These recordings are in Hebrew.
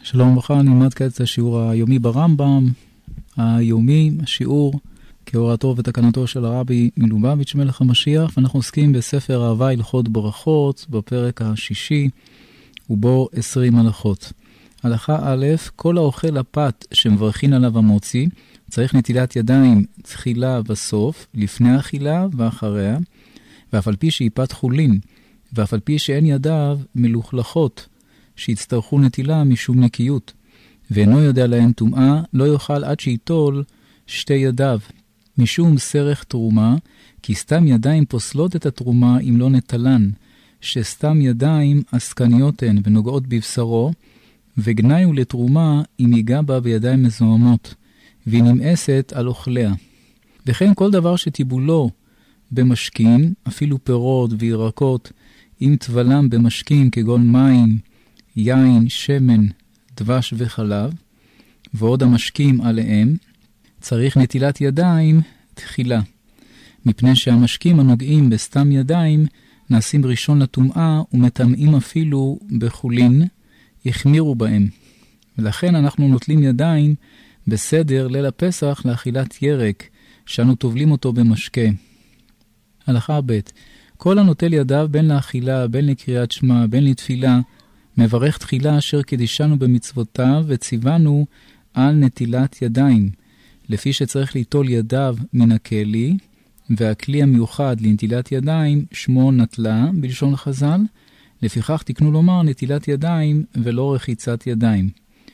שלום וברכה, נלמד כעת את השיעור היומי ברמב"ם, השיעור כהורתו ותקנתו של הרבי מלובביץ' מלך המשיח, ואנחנו עוסקים בספר אהבה הלכות ברכות, בפרק השישי, ובו 20 הלכות. הלכה א', כל האוכל הפת שמברכין עליו המוציא, צריך נטילת ידיים תחילה וסוף, לפני האכילה ואחריה, ואף על פי שהיא פת חולין, ואף על פי שאין ידיו מלוכלכות, שיצטרכו נטילה משום נקיות, ואינו יודע להן טומאה, לא יאכל עד שיטול שתי ידיו, משום סרך תרומה, כי סתם ידיים פוסלות את התרומה אם לא נטלן, שסתם ידיים עסקניות הן ונוגעות בבשרו, וגנאי הוא לתרומה אם ייגע בה בידיים מזוהמות, והיא נמאסת על אוכליה. וכן כל דבר שטיבולו במשקין, אפילו פירות וירקות, אם טבלם במשקין כגון מים, יין, שמן, דבש וחלב, ועוד המשקים עליהם, צריך נטילת ידיים תחילה, מפני שהמשקים הנוגעים בסתם ידיים נעשים ראשון לטומאה ומטמאים אפילו בחולין, החמירו בהם. ולכן אנחנו נוטלים ידיים בסדר ליל הפסח לאכילת ירק, שאנו טובלים אותו במשקה. הלכה ב' כל הנוטל ידיו בין לאכילה, בין לקריאת שמע, בין לתפילה, מברך תחילה אשר קדישנו במצוותיו וציוונו על נטילת ידיים, לפי שצריך ליטול ידיו מן הכלי, והכלי המיוחד לנטילת ידיים שמו נטלה בלשון חז"ל, לפיכך תקנו לומר נטילת ידיים ולא רחיצת ידיים.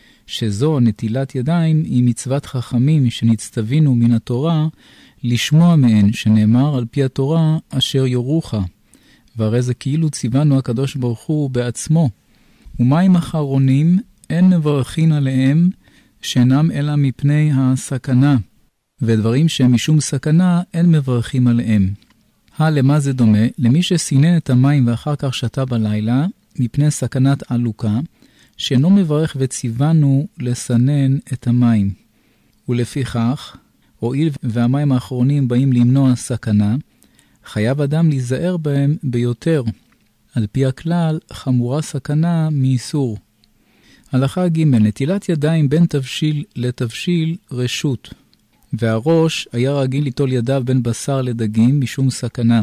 שזו נטילת ידיים היא מצוות חכמים שנצטווינו מן התורה לשמוע מהן, שנאמר על פי התורה אשר יורוך, והרי זה כאילו ציוונו הקדוש ברוך הוא בעצמו. ומים אחרונים אין מברכין עליהם שאינם אלא מפני הסכנה, ודברים שהם משום סכנה אין מברכים עליהם. למה זה דומה? למי שסינן את המים ואחר כך שתה בלילה מפני סכנת עלוקה, שאינו מברך וציוונו לסנן את המים. ולפיכך, הואיל והמים האחרונים באים למנוע סכנה, חייב אדם להיזהר בהם ביותר. על פי הכלל, חמורה סכנה מאיסור. הלכה ג' נטילת ידיים בין תבשיל לתבשיל רשות, והראש היה רגיל ליטול ידיו בין בשר לדגים משום סכנה.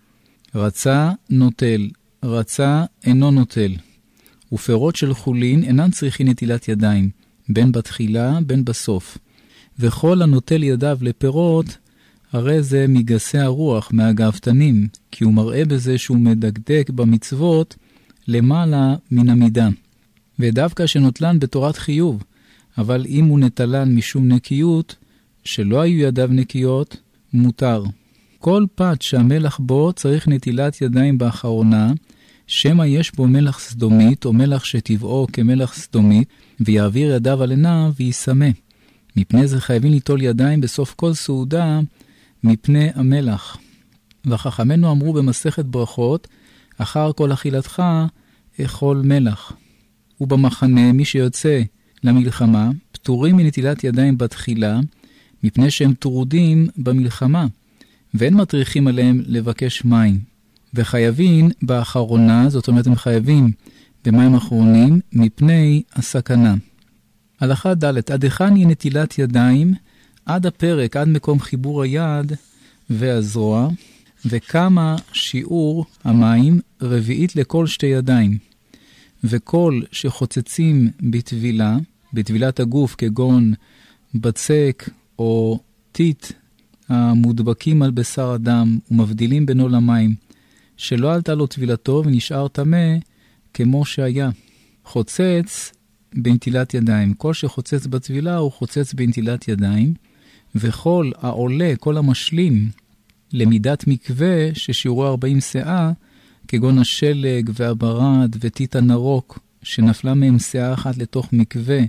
רצה נוטל, רצה אינו נוטל. ופירות של חולין אינן צריכים נטילת ידיים, בין בתחילה בין בסוף. וכל הנוטל ידיו לפירות, הרי זה מגסי הרוח, מהגאוותנים, כי הוא מראה בזה שהוא מדקדק במצוות למעלה מן המידה. ודווקא שנוטלן בתורת חיוב, אבל אם הוא נטלן משום נקיות, שלא היו ידיו נקיות, מותר. כל פת שהמלח בו צריך נטילת ידיים באחרונה, שמא יש בו מלח סדומית או מלח שטבעו כמלח סדומית, ויעביר ידיו על עיניו ויסמה. מפני זה חייבים ליטול ידיים בסוף כל סעודה מפני המלח. וחכמנו אמרו במסכת ברכות, אחר כל אכילתך אכול מלח. ובמחנה מי שיוצא למלחמה פטורים מנטילת ידיים בתחילה, מפני שהם טרודים במלחמה, ואין מטריחים עליהם לבקש מים. וחייבים באחרונה, זאת אומרת הם חייבים במים אחרונים, מפני הסכנה. הלכה ד' עד היכן היא נטילת ידיים? עד הפרק, עד מקום חיבור היד והזרוע, וכמה שיעור המים רביעית לכל שתי ידיים. וכל שחוצצים בטבילה, בטבילת הגוף כגון בצק או טיט, המודבקים על בשר אדם ומבדילים בינו למים, שלא עלתה לו טבילתו ונשאר טמא כמו שהיה. חוצץ בנטילת ידיים. כל שחוצץ בטבילה הוא חוצץ בנטילת ידיים, וכל העולה, כל המשלים למידת מקווה ששיעורו 40 שאה, כגון השלג והברד וטיט הנרוק, שנפלה מהם שאה אחת לתוך מקווה,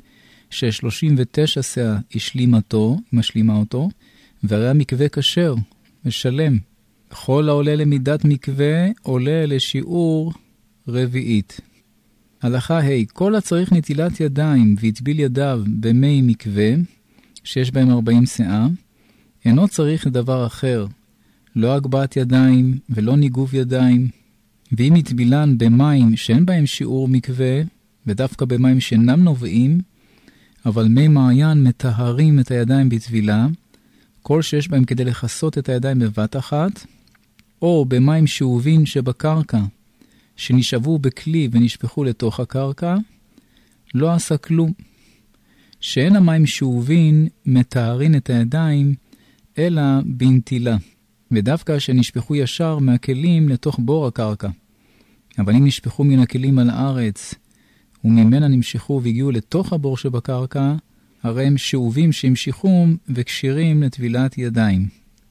ש39 שאה משלימה אותו, והרי המקווה כשר ושלם. כל העולה למידת מקווה עולה לשיעור רביעית. הלכה ה' כל הצריך נטילת ידיים והטביל ידיו במי מקווה, שיש בהם 40 שאה, אינו צריך לדבר אחר, לא הגבהת ידיים ולא ניגוב ידיים, ואם יטבילן במים שאין בהם שיעור מקווה, ודווקא במים שאינם נובעים, אבל מי מעיין מטהרים את הידיים בטבילה, כל שיש בהם כדי לחסות את הידיים בבת אחת, או במים שאובים שבקרקע, שנשאבו בכלי ונשפכו לתוך הקרקע, לא עשה כלום. שאין המים שאובים מטהרים את הידיים, אלא בנטילה, ודווקא שנשפכו ישר מהכלים לתוך בור הקרקע. אבל אם נשפכו מן הכלים על הארץ, וממנה נמשכו והגיעו לתוך הבור שבקרקע, הרי הם שאובים שהמשיכו וקשירים לטבילת ידיים.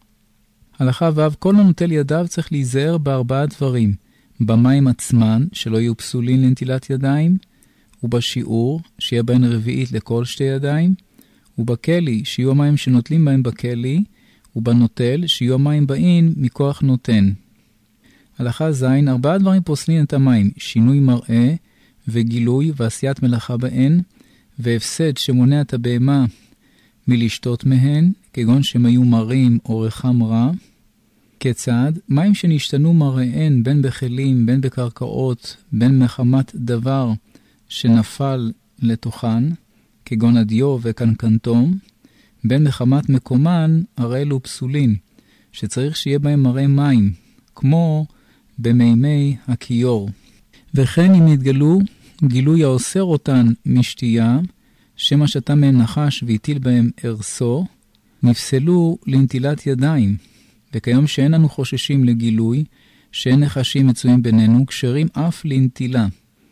הלכה ו' כל הנוטל ידיו צריך להיזהר בארבעה דברים, במים עצמן, שלא יהיו פסולים לנטילת ידיים, ובשיעור, שיהיה בהן רביעית לכל שתי ידיים, ובכלי, שיהיו המים שנוטלים בהם בכלי, ובנוטל, שיהיו המים באים מכוח נותן. הלכה ז' 4 דברים פוסלים את המים, שינוי מראה, וגילוי ועשיית מלאכה בהן, והפסד שמונע את הבהמה מלשתות מהן, כגון שהם היו מרים או רחם רע. כיצד? מים שנשתנו מראיהן בין בכלים, בין בקרקעות, בין מחמת דבר שנפל לתוכן, כגון הדיו וקנקנטום, בין מחמת מקומן, הרי אלו פסולין, שצריך שיהיה בהם מראה מים, כמו במימי הכיור. וכן אם נתגלו גילוי האוסר אותן משתייה, שמה שתה מהם נחש והטיל בהם ארסו, נפסלו לנטילת ידיים. וכיום שאין לנו חוששים לגילוי, שאין נחשים מצויים בינינו, כשרים אף לנטילה.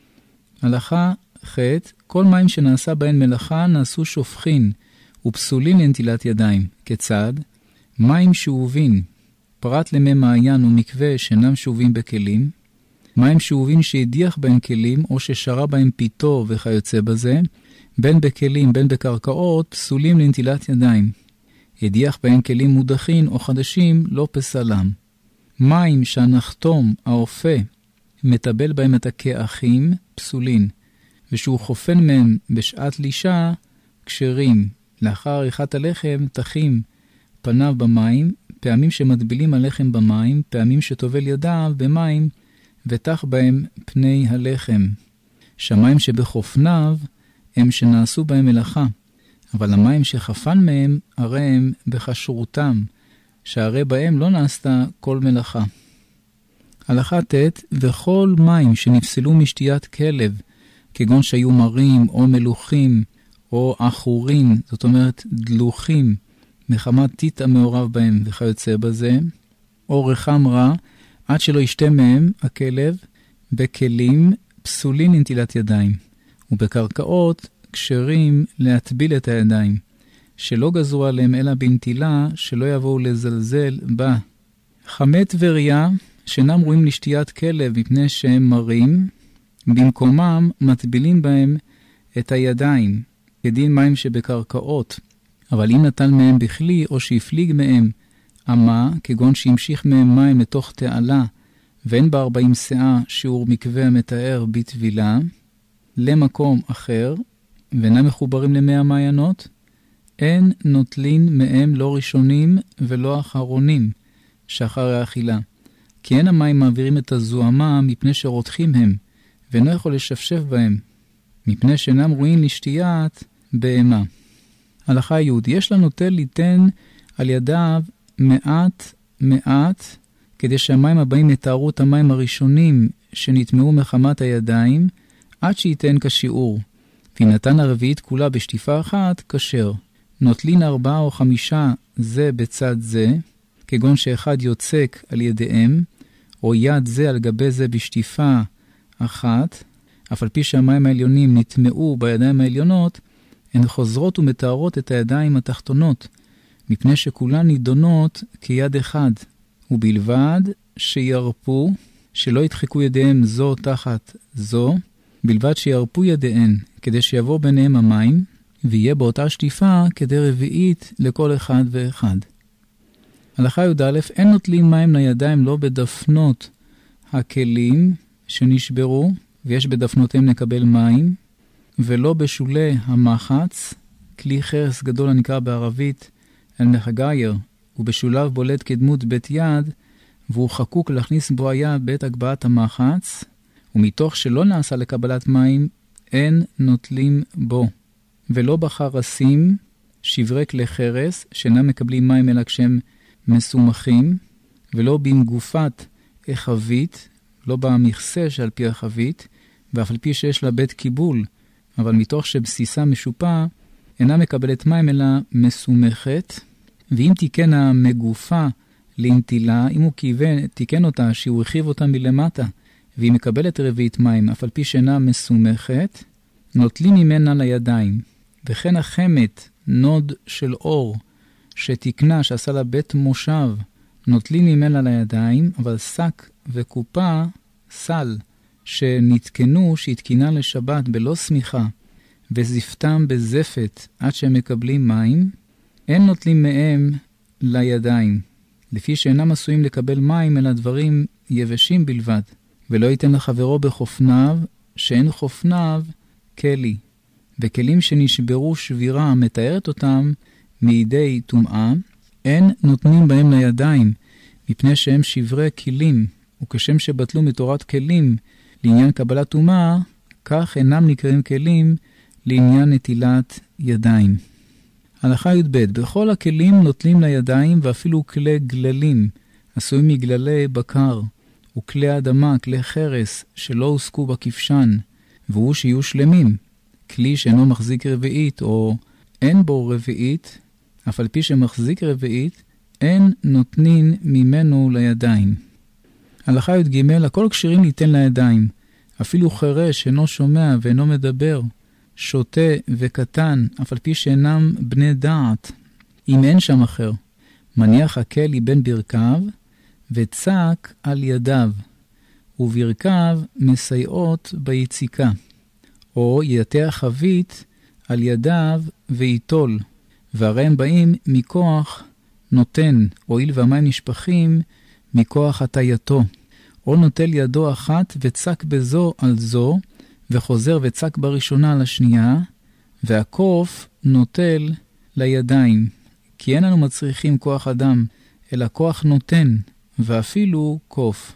הלכה ח' כל מים שנעשה בהן מלאכה נעשו שופכין, ופסולים לנטילת ידיים. כיצד? מים שאובים, פרט למי מעיין ומקווה שאינם שאובים בכלים, מים שאובים שהדיח בהם כלים, או ששרה בהם פיתו וכיוצא בזה, בין בכלים בין בקרקעות, פסולים לנטילת ידיים. הדיח בהם כלים מודחין או חדשים, לא פסלם. מים שהנחתום, האופה, מטבל בהם את הכאחים, פסולין, ושהוא חופן מהם בשעת לישה, כשרים. לאחר עריכת הלחם, תחים פניו במים, פעמים שמטבילים הלחם במים, פעמים שטובל ידיו במים, ותח בהם פני הלחם. שהמים שבחופניו הם שנעשו בהם מלאכה, אבל המים שחפן מהם הרי הם בכשרותם, שהרי בהם לא נעשתה כל מלאכה. הלכה ט' וכל מים שנפסלו משתיית כלב, כגון שהיו מרים או מלוכים או אחורים, זאת אומרת דלוחים, מחמת טיט המעורב בהם וכיוצא בזה, או רחם רע, עד שלא ישתה מהם הכלב, בכלים פסולים לנטילת ידיים, ובקרקעות כשרים להטביל את הידיים, שלא גזרו עליהם אלא בנטילה, שלא יבואו לזלזל בה. חמת וריה, שאינם רואים לשתיית כלב מפני שהם מרים, במקומם מטבילים בהם את הידיים, כדין מים שבקרקעות, אבל אם נטל מהם בכלי או שהפליג מהם אמה, כגון שהמשיך מהם מים לתוך תעלה, ואין בה 40 שאה שיעור מקווה המתאר בטבילה, למקום אחר, ואינם מחוברים למי המעיינות, אין נוטלין מהם לא ראשונים ולא אחרונים, שאחרי האכילה. כי אין המים מעבירים את הזוהמה מפני שרותחים הם, ואינו יכול לשפשף בהם, מפני שאינם רואים לשתיית בהמה. הלכה י' יש לנוטל ליתן על ידיו מעט, כדי שהמים הבאים יתארו את המים הראשונים שנטמעו מחמת הידיים, עד שייתן כשיעור. ונתן הרביעית כולה בשטיפה אחת, כשר. נוטלין 4 או 5 זה בצד זה, כגון שאחד יוצק על ידיהם, או יד זה על גבי זה בשטיפה אחת, אף על פי שהמים העליונים נטמעו בידיים העליונות, הן חוזרות ומתארות את הידיים התחתונות, מפני שכולן נידונות כיד אחד, ובלבד שירפו, שלא ידחקו ידיהם זו תחת זו, בלבד שירפו ידיהן, כדי שיבוא ביניהם המים, ויהיה באותה שטיפה כדי רביעית לכל אחד ואחד. הלכה י"א אין נוטלים מים לידיים לא בדפנות הכלים שנשברו, ויש בדפנותיהם לקבל מים, ולא בשולי המחץ, כלי חרס גדול הנקרא בערבית אל-מחגייר, ובשוליו בולט כדמות בית יד, והוא חקוק להכניס בו היד בעת הגבהת המחץ, ומתוך שלא נעשה לקבלת מים, אין נוטלים בו, ולא בחרסים, שברי כלי חרס, שאינם מקבלים מים אלא כשהם מסומכים, ולא במגופת החבית, לא במכסה שעל פי החבית, ואף על פי שיש לה בית קיבול, אבל מתוך שבסיסה משופע, אינה מקבלת מים אלא מסומכת, ואם תיקן המגופה לנטילה, אם הוא תיקן אותה, שהוא הרחיב אותה מלמטה, והיא מקבלת רביעית מים, אף על פי שאינה מסומכת, נוטלים ממנה לידיים. וכן החמת, נוד של אור, שתקנה, שעשה לה בית מושב, נוטלים ממנה לידיים, אבל שק וקופה, סל, שנתקנו, שהתקינה לשבת בלא סמיכה, וזפתם בזפת עד שהם מקבלים מים, אין נוטלים מהם לידיים, לפי שאינם עשויים לקבל מים אלא דברים יבשים בלבד, ולא ייתן לחברו בחופניו, שאין חופניו כלי, וכלים שנשברו שבירה מתארת אותם מידי טומאה, אין נותנים בהם לידיים, מפני שהם שברי כלים, וכשם שבטלו מתורת כלים לעניין קבלת טומאה, כך אינם נקראים כלים לעניין נטילת ידיים. הלכה י"ב, בכל הכלים נוטלים לידיים, ואפילו כלי גללים, עשויים מגללי בקר, וכלי אדמה, כלי חרס, שלא הוסקו בכבשן, והוא שיהיו שלמים. כלי שאינו מחזיק רביעית, או אין בו רביעית, אף על פי שמחזיק רביעית, אין נותנים ממנו לידיים. הלכה י"ג, הכל כשירים ניתן לידיים, אפילו חרש אינו שומע ואינו מדבר, שוטה וקטן, אף על פי שאינם בני דעת, אם אין שם אחר. מניח הכלי בין ברכיו, וצק על ידיו, וברכיו מסייעות ביציקה, או יתח חבית על ידיו ויטול, והרי הם באים מכוח נותן, הואיל והמים נשפכים מכוח הטייתו, או נוטל ידו אחת וצק בזו על זו, וחוזר וצק בראשונה על השנייה, והקוף נוטל לידיים, כי אין לנו מצריכים כוח אדם, אלא כוח נותן, ואפילו קוף.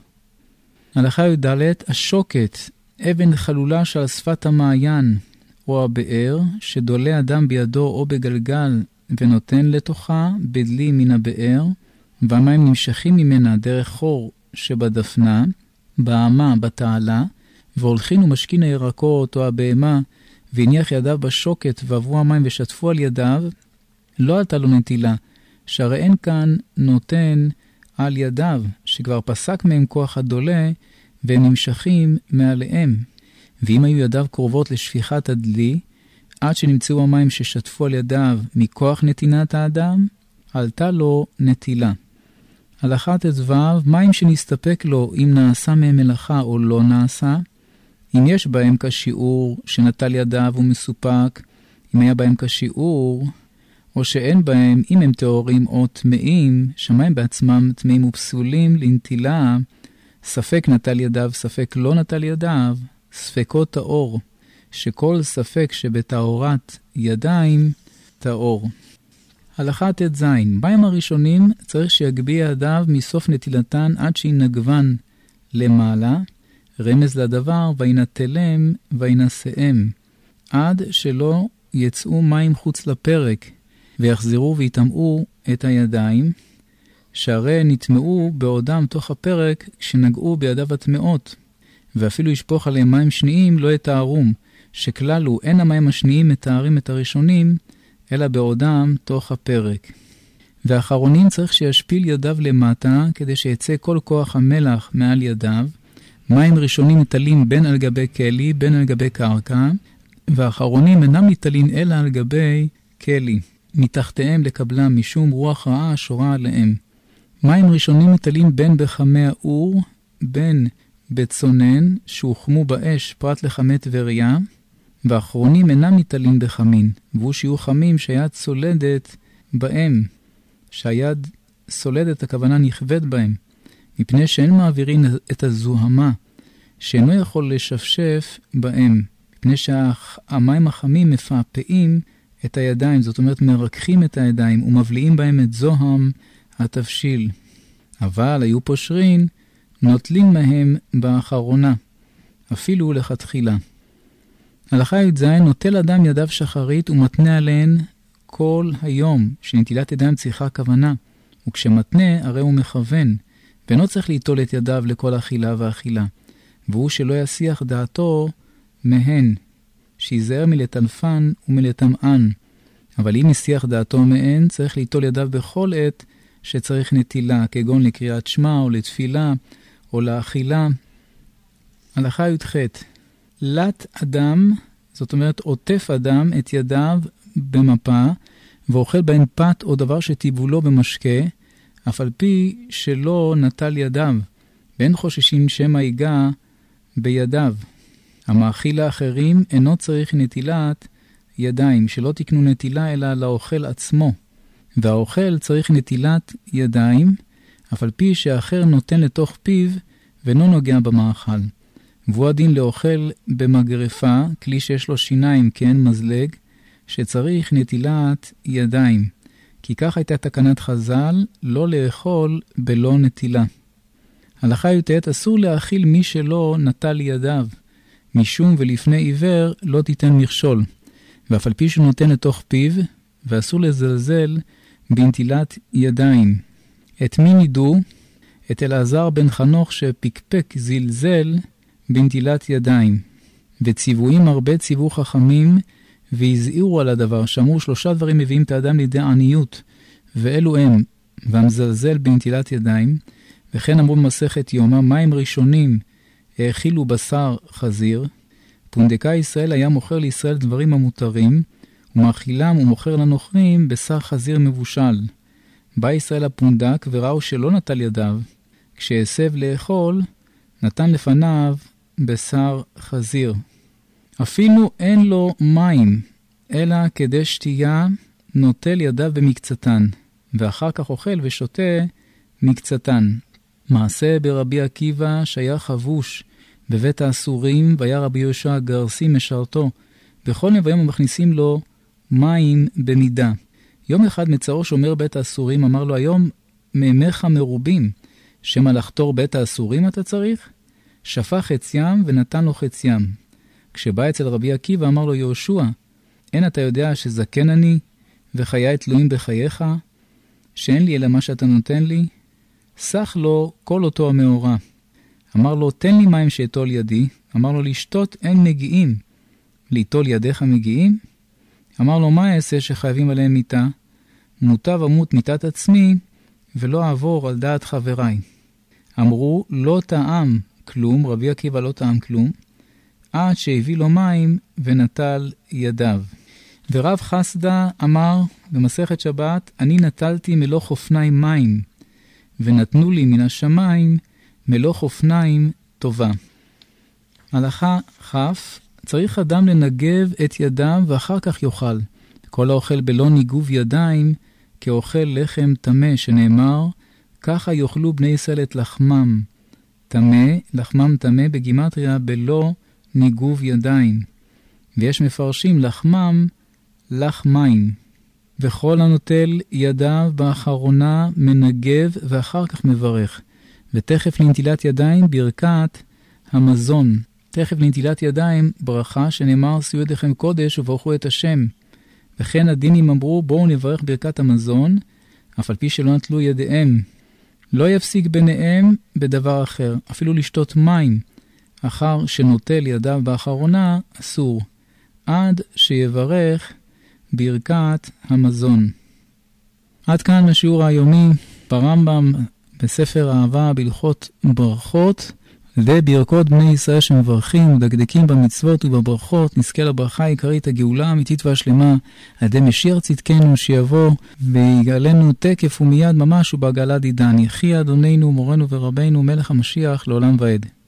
הלכה י"ד, השוקת, אבן חלולה שעל שפת המעיין, או הבאר, שדולה אדם בידו או בגלגל, ונותן לתוכה בדלי מן הבאר, והמים נמשכים ממנה דרך חור שבדפנה, באמה בתעלה, והולכין ומשכין הירקות או הבהמה, והניח ידיו בשוקת ועברו המים ושטפו על ידיו, לא עלתה לו נטילה, שהרי אין כאן נותן על ידיו, שכבר פסק מהם כוח הדולה, והם נמשכים מעליהם. ואם היו ידיו קרובות לשפיכת הדלי, עד שנמצאו המים ששטפו על ידיו מכוח נתינת האדם, עלתה לו נטילה. הלכה ט"ו, מים שנסתפק לו אם נעשה מהם מלאכה או לא נעשה, אם יש בהם כשיעור שנטל ידיו ומסופק, אם היה בהם כשיעור, או שאין בהם, אם הם טהורים או טמאים, שמים בעצמם טמאים ופסולים לנטילה, ספק נטל ידיו, ספק לא נטל ידיו, ספקות טהור, שכל ספק שבטהורת ידיים טהור. הלכה ט"ז, מים הראשונים צריך שיגביה ידיו מסוף נטילתן עד שינגבן למעלה, רמז לדבר וינטלם וינשאם, עד שלא יצאו מים חוץ לפרק, ויחזרו ויטמאו את הידיים, שהרי נטמאו בעודם תוך הפרק כשנגעו בידיו הטמאות, ואפילו ישפוך עליהם מים שניים לא יתארום, שכללו אין המים השניים מתארים את הראשונים, אלא בעודם תוך הפרק. והאחרונים צריך שישפיל ידיו למטה, כדי שיצא כל כוח המלח מעל ידיו. מים ראשונים ניטלים בין על גבי כלי, בין על גבי קרקע, והאחרונים אינם ניטלים אלא על גבי כלי, מתחתיהם לקבלם משום רוח רעה שורה עליהם. מים ראשונים ניטלים בין בחמי האור, בין בצונן, שהוחמו באש פרט לחמי טבריה, והאחרונים אינם ניטלים בחמין, והוא שיהיו חמים שהיד סולדת בהם, שהיד סולדת הכוונה נכבד בהם, מפני שאין מעבירים את הזוהמה, שאינו יכול לשפשף בהם, מפני שהמים החמים מפעפעים את הידיים, זאת אומרת מרככים את הידיים ומבליעים בהם את זוהם התבשיל. אבל היו פושרין, נוטלים מהם באחרונה, אפילו לכתחילה. הלכה י"ז, נוטל אדם ידיו שחרית ומתנה עליהן כל היום, שנטילת ידיים צריכה כוונה, וכשמתנה הרי הוא מכוון, ואינו צריך ליטול את ידיו לכל אכילה ואכילה, והוא שלא יסיח דעתו מהן, שיזהר מלטנפן ומלטמאן, אבל אם יסיח דעתו מהן, צריך ליטול ידיו בכל עת שצריך נטילה, כגון לקריאת שמע או לתפילה או לאכילה. הלכה י"ח, לת אדם, זאת אומרת עוטף אדם את ידיו במפה, ואוכל בהן פת או דבר שטיבולו במשקה, אף על פי שלא נטל ידיו, ואין חוששים שמא ייגע בידיו. המאכיל לאחרים אינו צריך נטילת ידיים, שלא תקנו נטילה אלא לאוכל עצמו, והאוכל צריך נטילת ידיים, אף על פי שהאחר נותן לתוך פיו ואינו נוגע במאכל. והוא הדין לאוכל במגרפה, כלי שיש לו שיניים, כן, מזלג, שצריך נטילת ידיים. כי כך הייתה תקנת חז"ל, לא לאכול בלא נטילה. הלכה י"ט, אסור להאכיל מי שלא נטל ידיו, משום ולפני עיוור לא תיתן מכשול, ואף על פי שהוא נותן לתוך פיו, ואסור לזלזל בנטילת ידיים. את מי נידו? את אלעזר בן חנוך שפקפק זלזל בנטילת ידיים. וציוויים הרבה ציוו חכמים והזהירו על הדבר, שאמרו 3 דברים מביאים את האדם לידי עניות, ואלו הם, והמזלזל בנטילת ידיים, וכן אמרו במסכת יומא, מים ראשונים האכילו בשר חזיר, פונדקאי ישראל היה מוכר לישראל דברים המותרים, ומאכילם ומוכר לנוכרים בשר חזיר מבושל. בא ישראל הפונדק וראו שלא נטל ידיו, כשהסב לאכול, נתן לפניו בשר חזיר. אפילו אין לו מים, אלא כדי שתייה נוטל ידיו במקצתן, ואחר כך אוכל ושותה מקצתן. מעשה ברבי עקיבא שהיה חבוש בבית האסורים, והיה רבי יהושע גרסי משרתו. בכל נביאים מכניסים לו מים במידה. יום אחד מצאו שומר בית האסורים, אמר לו, היום מימיך מרובים, שמא לחתור בית האסורים אתה צריך? שפך חציים ונתן לו חציים. כשבא אצל רבי עקיבא אמר לו, יהושע, אין אתה יודע שזקן אני וחיי תלויים בחייך, שאין לי אלא מה שאתה נותן לי? סך לו כל אותו המאורע. אמר לו, תן לי מים שאתול ידי. אמר לו, לשתות אין מגיעים, ליטול ידיך מגיעים? אמר לו, מה אעשה שחייבים עליהם מיתה? מוטב אמות מיתת עצמי ולא אעבור על דעת חבריי. אמרו, לא טעם כלום, רבי עקיבא לא טעם כלום, עד שהביא לו מים ונטל ידיו. ורב חסדה אמר במסכת שבת, אני נטלתי מלוך אופניים מים, ונתנו לי מן השמיים מלוך אופניים טובה. הלכה כ', צריך אדם לנגב את ידיו ואחר כך יאכל. כל האוכל בלא ניגוב ידיים כאוכל לחם טמא, שנאמר, ככה יאכלו בני ישראל את לחמם טמא, לחמם טמא בגימטריה בלא ניגוב ידיים. ויש מפרשים לחמם לחמיים. וכל הנוטל ידיו באחרונה מנגב ואחר כך מברך. ותכף לנטילת ידיים ברכת המזון. תכף לנטילת ידיים ברכה שנאמר שאו ידיכם קודש וברכו את השם. וכן הדינים אמרו בואו נברך ברכת המזון, אף על פי שלא נטלו ידיהם. לא יפסיק ביניהם בדבר אחר, אפילו לשתות מים, אחר שנוטל ידיו באחרונה אסור, עד שיברך ברכת המזון. עד כאן השיעור היומי ברמב"ם בספר אהבה בהלכות ברכות, וברכות בני ישראל שמברכים ודקדקים במצוות ובברכות, נזכה לברכה העיקרית הגאולה האמיתית והשלמה על ידי משיח צדקנו שיבוא ויגאלנו תקף ומיד ממש ובעגלא דידן. יחי אדוננו מורנו ורבנו מלך המשיח לעולם ועד.